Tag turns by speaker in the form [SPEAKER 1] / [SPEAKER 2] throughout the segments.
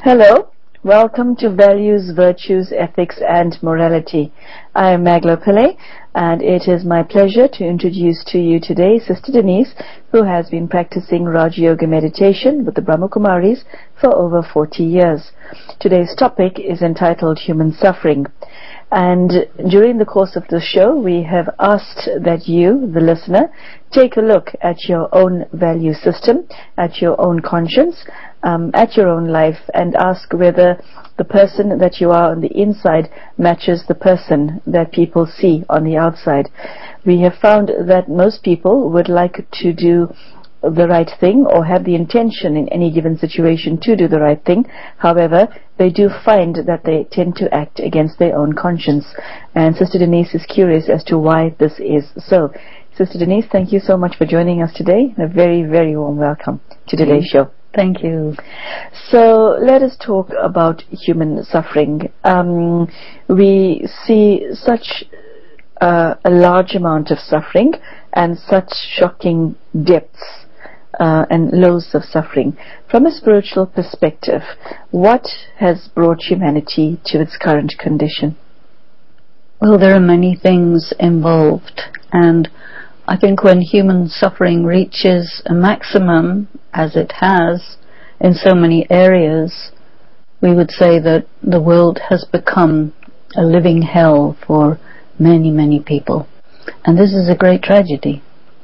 [SPEAKER 1] Hello, welcome to Values, Virtues, Ethics and Morality. I am Magla Pillai, and it is my pleasure to introduce to you today Sister Denise, who has been practicing Raja Yoga meditation with the Brahma Kumaris for over 40 years. Today's topic is entitled Human Suffering. And during the course of the show, we have asked that you, the listener, take a look at your own value system, at your own conscience, at your own life, and ask whether the person that you are on the inside matches the person that people see on the outside. We have found that most people would like to do the right thing or have the intention in any given situation to do the right thing. However, they do find that they tend to act against their own conscience. And Sister Denise is curious as to why this is so. Sister Denise, thank you so much for joining us today. A very, very warm welcome to today's show.
[SPEAKER 2] Thank you.
[SPEAKER 1] So let us talk about human suffering. We see such a large amount of suffering and such shocking depths and lows of suffering. From a spiritual perspective, what has brought humanity to its current condition?
[SPEAKER 2] Well, there are many things involved, and I think when human suffering reaches a maximum, as it has in so many areas, we would say that the world has become a living hell for many, many people. And this is a great tragedy.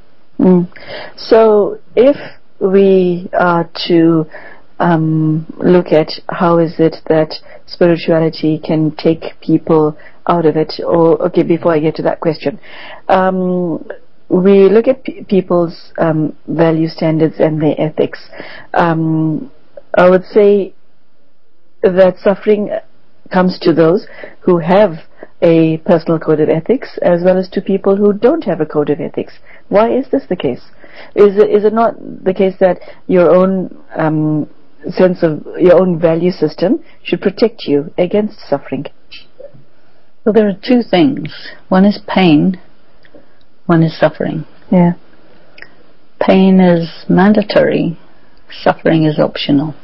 [SPEAKER 1] So if we are to look at how is it that spirituality can take people out of it, or okay, before I get to that question, we look at people's value standards and their ethics. I would say that suffering comes to those who have a personal code of ethics, as well as to people who don't have a code of ethics. Why is this the case? Is it not the case that your own sense of your own value system should protect you against suffering?
[SPEAKER 2] Well, there are two things. One is pain, one is suffering.
[SPEAKER 1] Yeah.
[SPEAKER 2] Pain is mandatory, suffering is optional.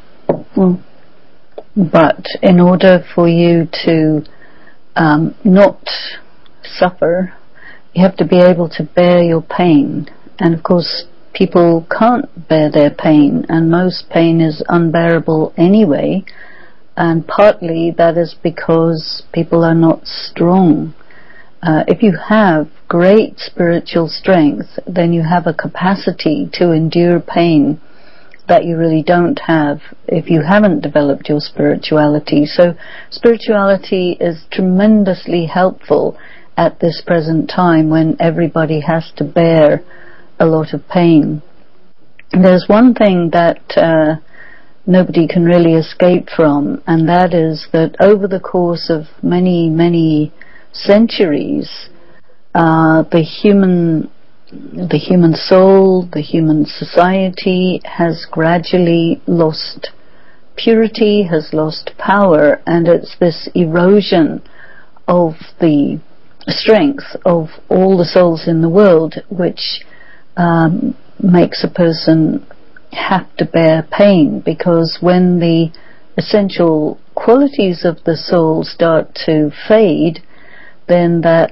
[SPEAKER 2] But in order for you to not suffer, you have to be able to bear your pain. And of course, people can't bear their pain, and most pain is unbearable anyway. And partly that is because people are not strong. If you have great spiritual strength, then you have a capacity to endure pain that you really don't have if you haven't developed your spirituality. So spirituality is tremendously helpful at this present time when everybody has to bear a lot of pain. There's one thing that nobody can really escape from, and that is that over the course of many, many centuries, the human soul, the human society has gradually lost purity, has lost power, and it's this erosion of the strength of all the souls in the world which makes a person have to bear pain, because when the essential qualities of the soul start to fade, then that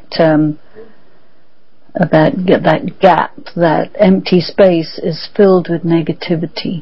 [SPEAKER 2] gap, that empty space is filled with negativity.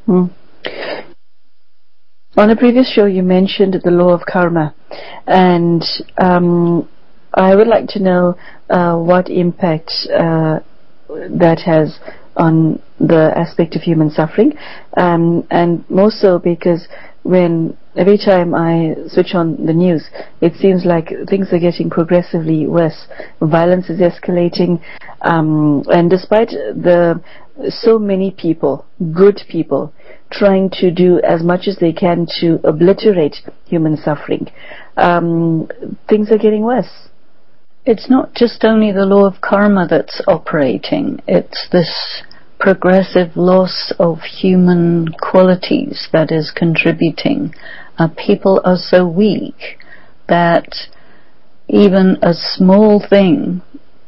[SPEAKER 1] On a previous show you mentioned the law of karma, and I would like to know what impact that has on the aspect of human suffering, and more so because every time I switch on the news, it seems like things are getting progressively worse. Violence is escalating, and despite so many people, good people, trying to do as much as they can to obliterate human suffering, things are getting worse.
[SPEAKER 2] It's not just only the law of karma that's operating, it's this progressive loss of human qualities that is contributing. People are so weak that even a small thing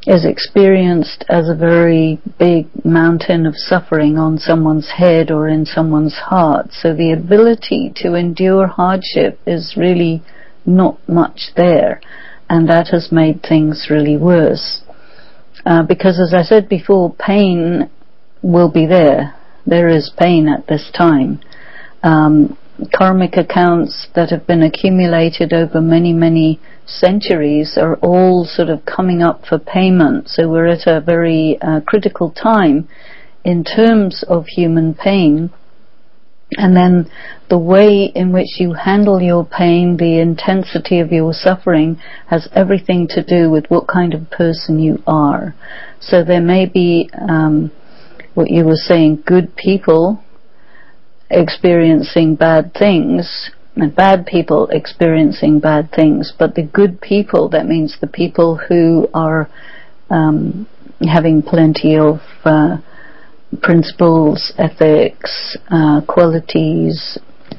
[SPEAKER 2] is experienced as a very big mountain of suffering on someone's head or in someone's heart. So the ability to endure hardship is really not much there, and that has made things really worse. Because as I said before, pain will be there. There is pain at this time. Karmic accounts that have been accumulated over many, many centuries are all sort of coming up for payment. So we're at a very critical time in terms of human pain. And then the way in which you handle your pain, the intensity of your suffering, has everything to do with what kind of person you are. So there may be, what you were saying, good people experiencing bad things, and bad people experiencing bad things, but the good people, that means the people who are having plenty of principles, ethics, qualities,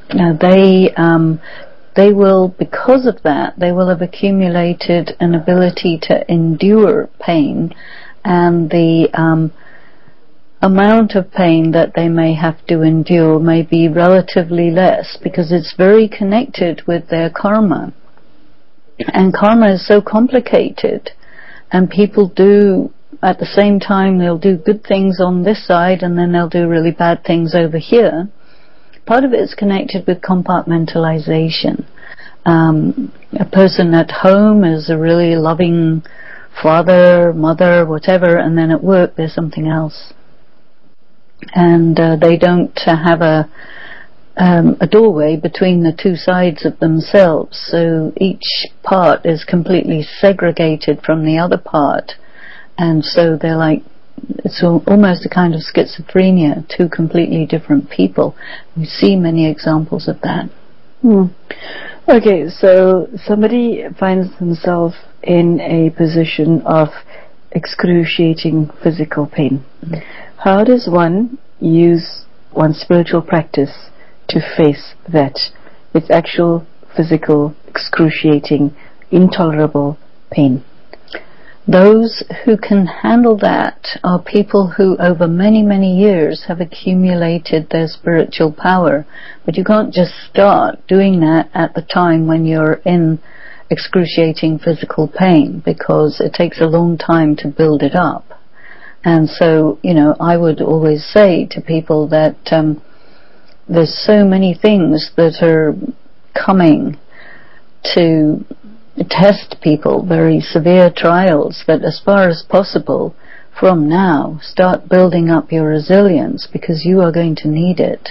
[SPEAKER 2] they will, because of that, they will have accumulated an ability to endure pain, and the amount of pain that they may have to endure may be relatively less, because it's very connected with their karma. And karma is so complicated, and people do, at the same time, they'll do good things on this side and then they'll do really bad things over here. Part of it is connected with compartmentalization. A person at home is a really loving father, mother, whatever, and then at work there's something else. And they don't have a doorway between the two sides of themselves, so each part is completely segregated from the other part, and so they're like, it's almost a kind of schizophrenia, two completely different people. We see many examples of that.
[SPEAKER 1] Okay, so somebody finds themselves in a position of excruciating physical pain. How does one use one's spiritual practice to face that? It's actual physical, excruciating, intolerable pain.
[SPEAKER 2] Those who can handle that are people who over many, many years have accumulated their spiritual power. But you can't just start doing that at the time when you're in excruciating physical pain, because it takes a long time to build it up. And so, I would always say to people that there's so many things that are coming to test people, very severe trials, that as far as possible from now, start building up your resilience, because you are going to need it.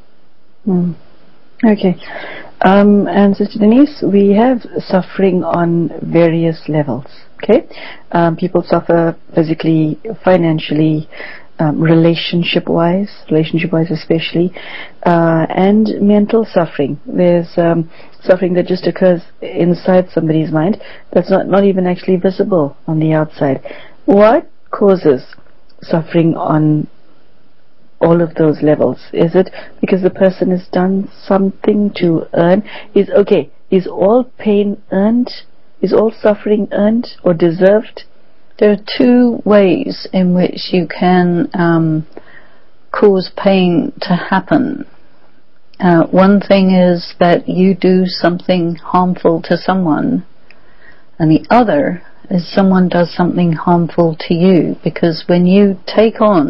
[SPEAKER 1] Okay. And Sister Denise, we have suffering on various levels. Okay, people suffer physically, financially, relationship-wise especially, and mental suffering. There's suffering that just occurs inside somebody's mind that's not even actually visible on the outside. What causes suffering on all of those levels? Is it because the person has done something to earn? Is all pain earned? Is all suffering earned or deserved?
[SPEAKER 2] There are two ways in which you can cause pain to happen. One thing is that you do something harmful to someone, and the other is someone does something harmful to you. Because when you take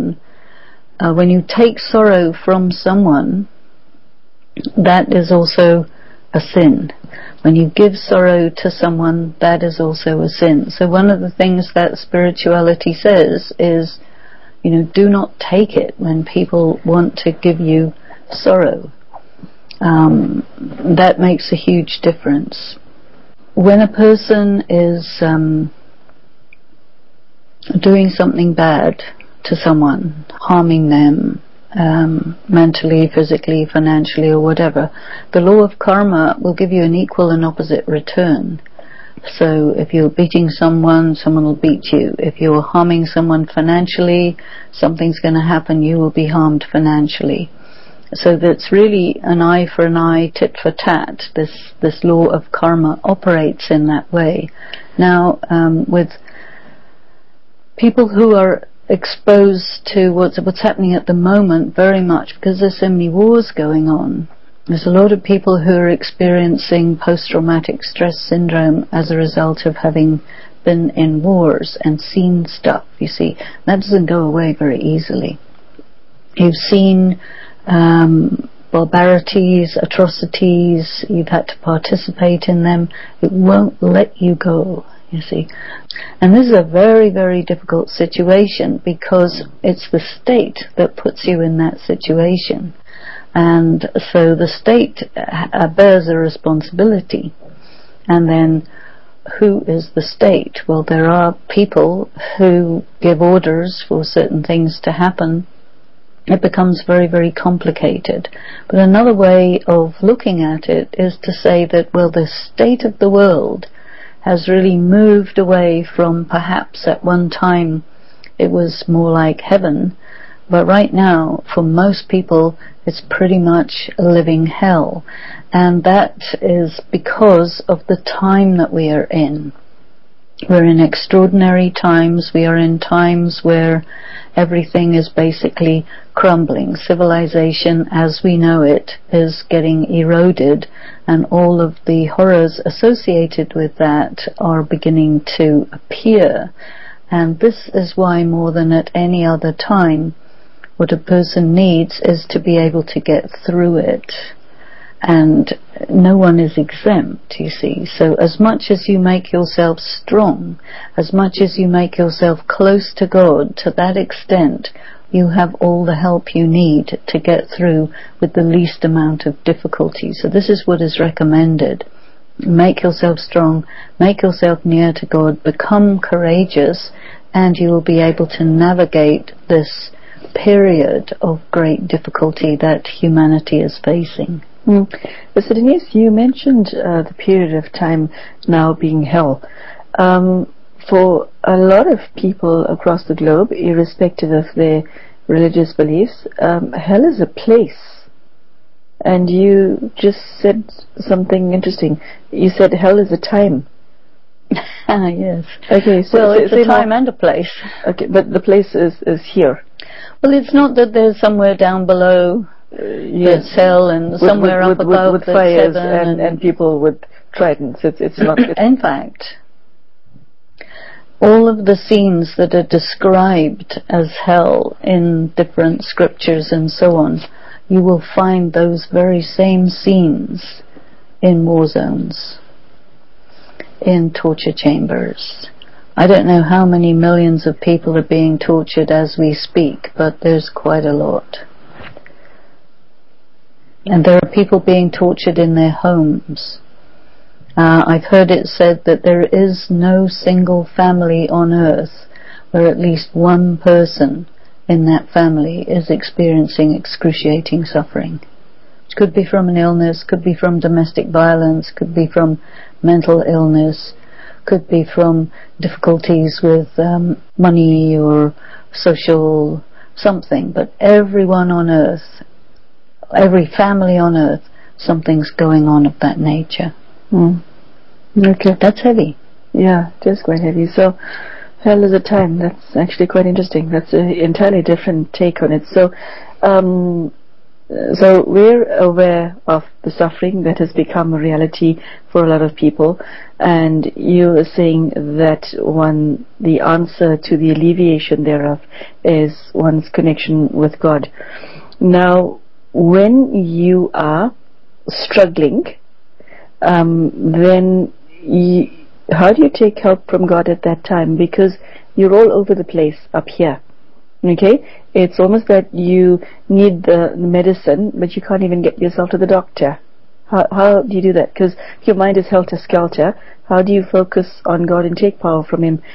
[SPEAKER 2] sorrow from someone, that is also a sin. When you give sorrow to someone, that is also a sin. So one of the things that spirituality says is, do not take it when people want to give you sorrow. That makes a huge difference. When a person is doing something bad to someone, harming them, mentally, physically, financially, or whatever, the law of karma will give you an equal and opposite return. So if you're beating someone will beat you. If you're harming someone financially, something's going to happen, you will be harmed financially. So that's really an eye for an eye, tit for tat. This law of karma operates in that way. Now, with people who are exposed to what's happening at the moment very much, because there's so many wars going on. There's a lot of people who are experiencing post-traumatic stress syndrome as a result of having been in wars and seen stuff, you see. That doesn't go away very easily. You've seen barbarities, atrocities, you've had to participate in them. It won't let you go, you see. And this is a very, very difficult situation, because it's the state that puts you in that situation. And so the state bears a responsibility. And then who is the state? Well, there are people who give orders for certain things to happen. It becomes very, very complicated. But another way of looking at it is to say that, well, the state of the world has really moved away from, perhaps at one time it was more like heaven, but right now for most people it's pretty much a living hell. And that is because of the time that we are in. We're in extraordinary times. We are in times where everything is basically crumbling. Civilization as we know it is getting eroded, and all of the horrors associated with that are beginning to appear. And this is why, more than at any other time, what a person needs is to be able to get through it. And no one is exempt, you see. So as much as you make yourself strong, as much as you make yourself close to God, to that extent you have all the help you need to get through with the least amount of difficulty. So this is what is recommended. Make yourself strong, make yourself near to God, become courageous, and you will be able to navigate this period of great difficulty that humanity is facing.
[SPEAKER 1] Mr. Denise, you mentioned the period of time now being hell. For a lot of people across the globe, irrespective of their religious beliefs, hell is a place. And you just said something interesting. You said hell is a time.
[SPEAKER 2] Yes.
[SPEAKER 1] Okay. So
[SPEAKER 2] it's a time and a place.
[SPEAKER 1] Okay, but the place is here.
[SPEAKER 2] Well, it's not that there's somewhere down below that's hell, and somewhere up above
[SPEAKER 1] with fires and people with tridents. It's not.
[SPEAKER 2] In fact, all of the scenes that are described as hell in different scriptures and so on, you will find those very same scenes in war zones, in torture chambers. I don't know how many millions of people are being tortured as we speak, but there's quite a lot. And there are people being tortured in their homes. I've heard it said that there is no single family on earth where at least one person in that family is experiencing excruciating suffering. It could be from an illness, could be from domestic violence, could be from mental illness, could be from difficulties with money or social something. But everyone on earth, every family on earth, something's going on of that nature.
[SPEAKER 1] Okay.
[SPEAKER 2] That's heavy.
[SPEAKER 1] Yeah, it is quite heavy. So hell is a time. That's actually quite interesting. That's an entirely different take on it. So so we're aware of the suffering that has become a reality for a lot of people, and you are saying that the answer to the alleviation thereof is one's connection with God. Now, when you are struggling, then how do you take help from God at that time? Because you're all over the place up here. Okay? It's almost that you need the medicine, but you can't even get yourself to the doctor. How do you do that? Because your mind is helter-skelter. How do you focus on God and take power from Him?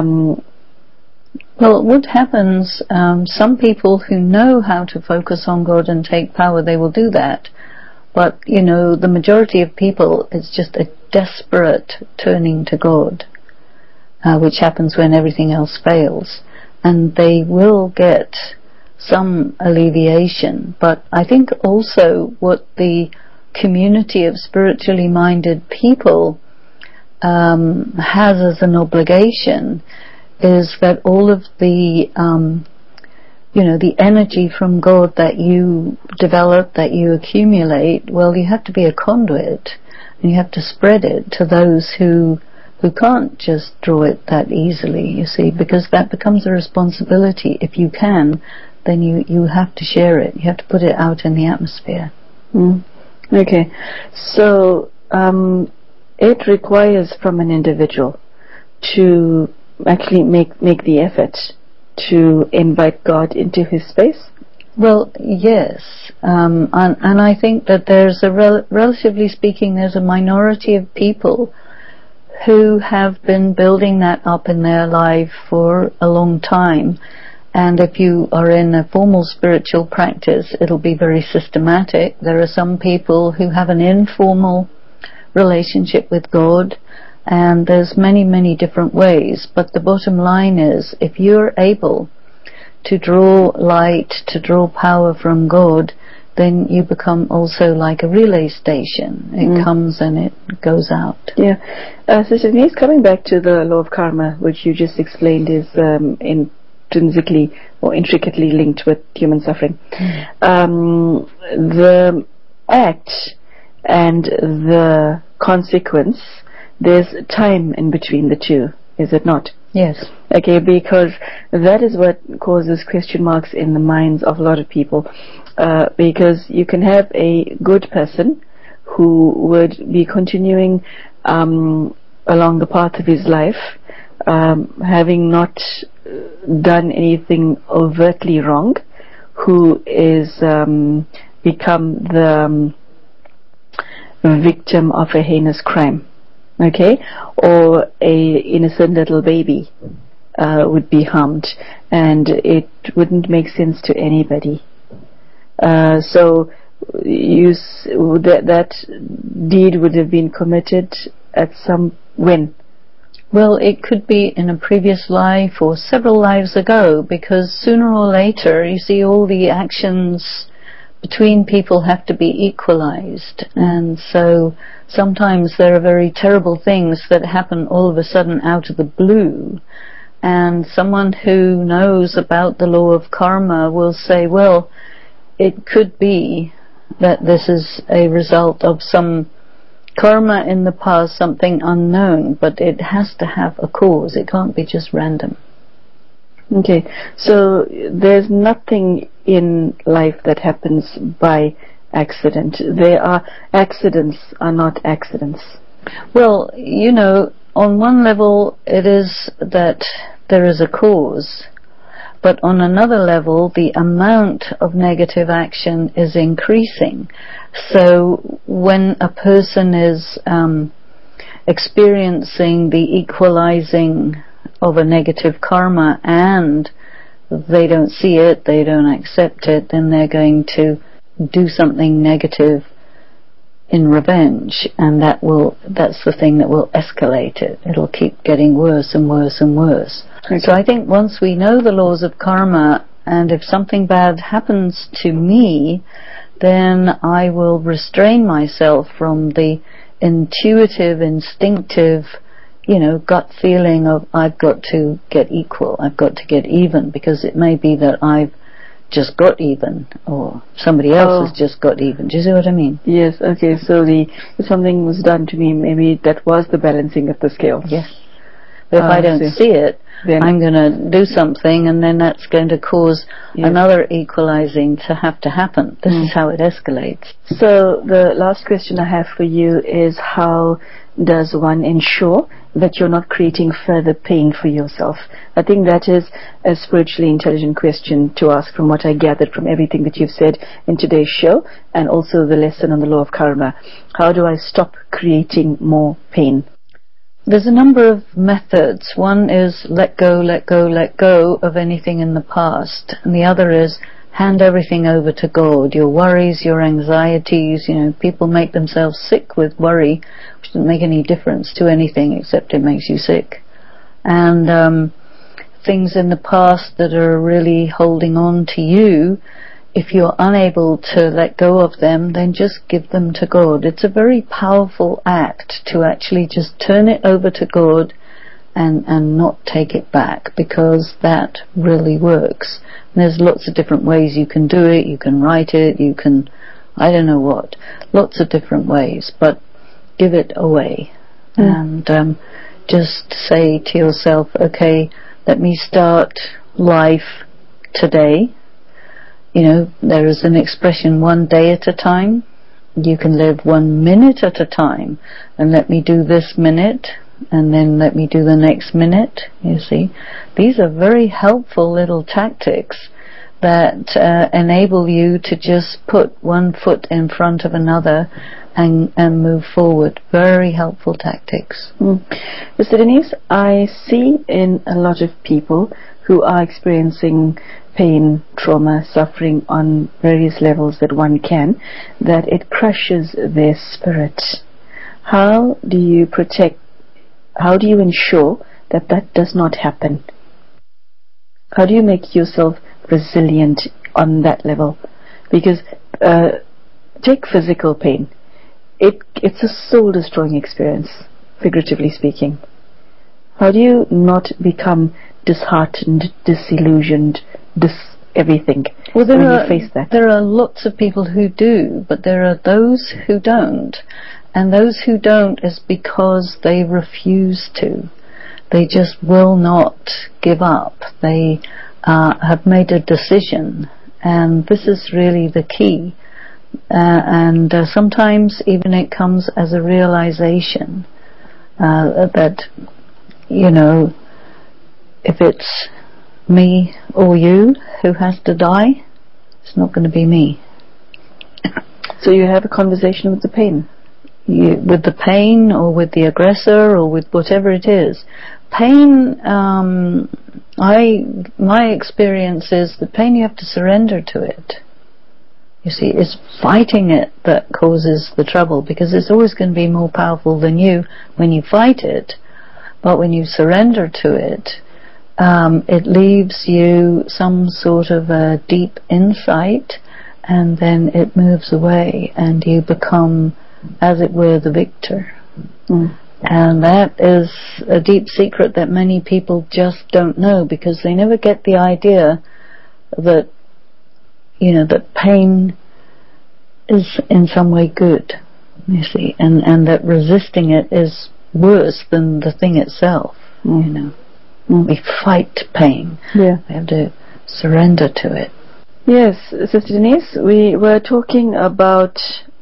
[SPEAKER 2] Well, what happens, some people who know how to focus on God and take power, they will do that. But, the majority of people, it's just a desperate turning to God, which happens when everything else fails. And they will get some alleviation. But I think also what the community of spiritually minded people has as an obligation is that all of the the energy from God that you develop, that you accumulate, well, you have to be a conduit, and you have to spread it to those who can't just draw it that easily, you see, because that becomes a responsibility. If you can, then you have to share it. You have to put it out in the atmosphere.
[SPEAKER 1] Okay. So it requires from an individual to actually make the effort to invite God into his space?
[SPEAKER 2] Well, yes. And I think that there's relatively speaking, there's a minority of people who have been building that up in their life for a long time. And if you are in a formal spiritual practice, it'll be very systematic. There are some people who have an informal relationship with God, and there's many, many different ways. But the bottom line is, if you're able to draw light, to draw power from God, then you become also like a relay station. It comes and it goes out.
[SPEAKER 1] Yeah. Sister Denise, coming back to the law of karma, which you just explained is intrinsically or intricately linked with human suffering. The act and the consequence, there's time in between the two, is it not?
[SPEAKER 2] Yes.
[SPEAKER 1] Okay, because that is what causes question marks in the minds of a lot of people. Because you can have a good person who would be continuing along the path of his life, having not done anything overtly wrong, who is become the victim of a heinous crime. Okay, or a innocent little baby would be harmed, and it wouldn't make sense to anybody. So that deed would have been committed at when?
[SPEAKER 2] Well, it could be in a previous life or several lives ago, because sooner or later, you see, all the actions between people have to be equalized, and so sometimes there are very terrible things that happen all of a sudden out of the blue, and someone who knows about the law of karma will say, well, it could be that this is a result of some karma in the past, something unknown, but it has to have a cause. It can't be just random.
[SPEAKER 1] Okay, so there's nothing in life that happens by accident. Accidents are not accidents.
[SPEAKER 2] Well, on one level it is that there is a cause, but on another level the amount of negative action is increasing. So when a person is experiencing the equalizing of a negative karma and they don't see it, they don't accept it, then they're going to do something negative in revenge, and that's the thing that will escalate it. It'll keep getting worse and worse and worse. Okay. So I think once we know the laws of karma, and if something bad happens to me, then I will restrain myself from the intuitive, instinctive, gut feeling of I've got to get equal, I've got to get even, because it may be that I've just got even, or somebody else has just got even. Do you see what I mean?
[SPEAKER 1] Yes, okay, so if something was done to me, maybe that was the balancing of the scale.
[SPEAKER 2] Yes. But if I don't see it, then I'm going to do something, and then that's going to cause another equalizing to happen. This is how it escalates.
[SPEAKER 1] So the last question I have for you is, how does one ensure that you're not creating further pain for yourself? I think that is a spiritually intelligent question to ask, from what I gathered from everything that you've said in today's show, and also the lesson on the law of karma. How do I stop creating more pain?
[SPEAKER 2] There's a number of methods. One is let go, let go, let go of anything in the past. And the other is hand everything over to God. Your worries, your anxieties, people make themselves sick with worry, which doesn't make any difference to anything except it makes you sick. And things in the past that are really holding on to you, if you're unable to let go of them, then just give them to God. It's a very powerful act to actually just turn it over to God and not take it back, because that really works. And there's lots of different ways you can do it. You can write it, you can, I don't know what, lots of different ways, but give it away. And just say to yourself, okay, let me start life today. You know, there is an expression, 1 day at a time. You can live 1 minute at a time, and let me do this minute, and then let me do the next minute. You see, these are very helpful little tactics that enable you to just put one foot in front of another and move forward. Very helpful tactics.
[SPEAKER 1] Mr. Denise, I see in a lot of people who are experiencing pain, trauma, suffering on various levels that one can, that it crushes their spirit. How do you ensure that that does not happen? How do you make yourself resilient on that level? Because take physical pain. It's a soul-destroying experience, figuratively speaking. How do you not become disheartened, disillusioned, everything when you face that?
[SPEAKER 2] There are lots of people who do, but there are those who don't. And those who don't is because they refuse to. They just will not give up. They have made a decision, and this is really the key. And sometimes even it comes as a realization that, you know, if it's me or you who has to die, it's not going to be me.
[SPEAKER 1] So you have a conversation with the pain.
[SPEAKER 2] With the pain, or with the aggressor, or with whatever it is. Pain, my experience is the pain, you have to surrender to it. You see, it's fighting it that causes the trouble, because it's always going to be more powerful than you when you fight it. But when you surrender to it, it leaves you some sort of a deep insight, and then it moves away, and you become, as it were, the victor. And that is a deep secret that many people just don't know, because they never get the idea that, you know, that pain is in some way good, you see, and that resisting it is worse than the thing itself, you know. We fight pain.
[SPEAKER 1] Yeah.
[SPEAKER 2] We have to surrender to it.
[SPEAKER 1] Yes, Sister Denise, we were talking about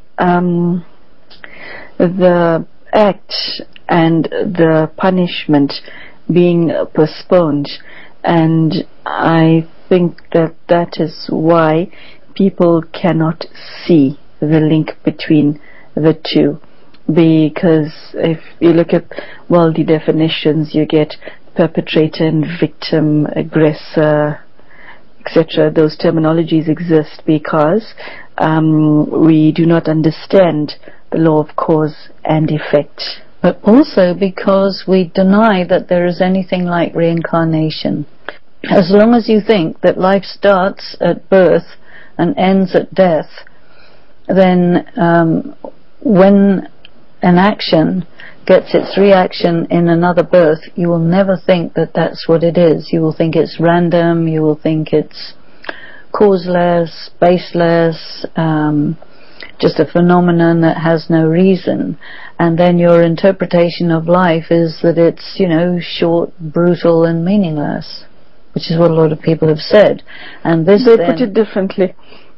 [SPEAKER 1] the act and the punishment being postponed, and I think that is why people cannot see the link between the two, because if you look at worldly definitions, you get perpetrator and victim, aggressor, etc. Those terminologies exist because we do not understand the law of cause and effect.
[SPEAKER 2] But also because we deny that there is anything like reincarnation. As long as you think that life starts at birth and ends at death, then when an action gets its reaction in another birth, you will never think that that's what it is. You will think it's random, you will think it's causeless, baseless, just a phenomenon that has no reason. And then your interpretation of life is that it's, you know, short, brutal and meaningless, which is what a lot of people have said. And this
[SPEAKER 1] they put it differently.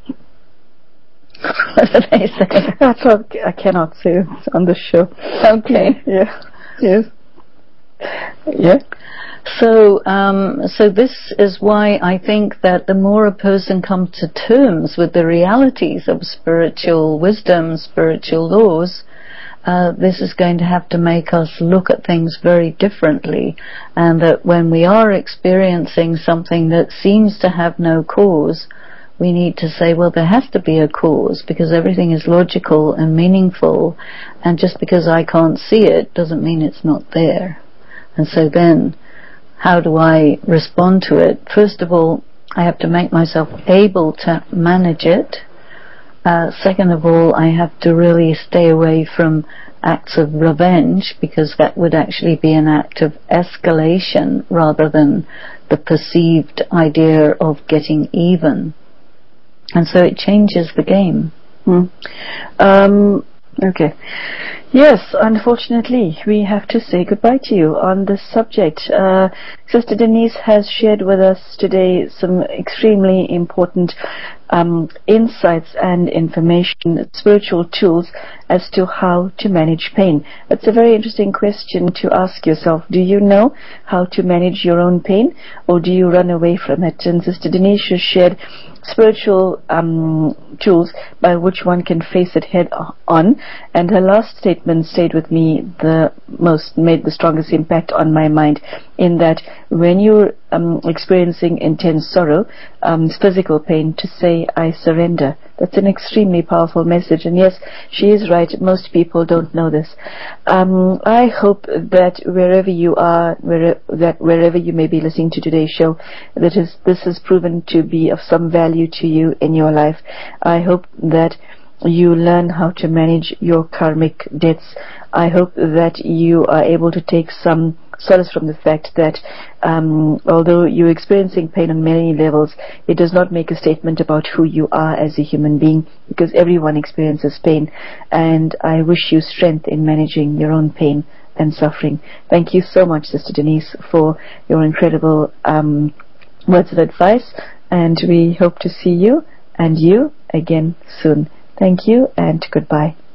[SPEAKER 2] What do they say?
[SPEAKER 1] That's what I cannot say on the show.
[SPEAKER 2] Okay.
[SPEAKER 1] Yeah. Yes. Yeah.
[SPEAKER 2] So this is why I think that the more a person comes to terms with the realities of spiritual wisdom, spiritual laws, this is going to have to make us look at things very differently, and that when we are experiencing something that seems to have no cause, we need to say, well, there has to be a cause, because everything is logical and meaningful, and just because I can't see it doesn't mean it's not there. And so then, how do I respond to it? First of all, I have to make myself able to manage it. Second of all, I have to really stay away from acts of revenge, because that would actually be an act of escalation rather than the perceived idea of getting even. And so it changes the game.
[SPEAKER 1] Okay. Yes, unfortunately, we have to say goodbye to you on this subject. Sister Denise has shared with us today some extremely important insights and information, spiritual tools as to how to manage pain. It's a very interesting question to ask yourself. Do you know how to manage your own pain, or do you run away from it? And Sister Denise has shared spiritual tools by which one can face it head on, and her last statement stayed with me made the strongest impact on my mind, in that when you're experiencing intense sorrow, physical pain, to say, I surrender. That's an extremely powerful message, and yes, she is right, most people don't know this. I hope that wherever you are, wherever you may be listening to today's show, this has proven to be of some value to you in your life. I hope that you learn how to manage your karmic debts. I hope that you are able to take some solace from the fact that although you're experiencing pain on many levels, it does not make a statement about who you are as a human being, because everyone experiences pain, and I wish you strength in managing your own pain and suffering. Thank you so much, Sister Denise, for your incredible words of advice, and we hope to see you and you again soon. Thank you and goodbye.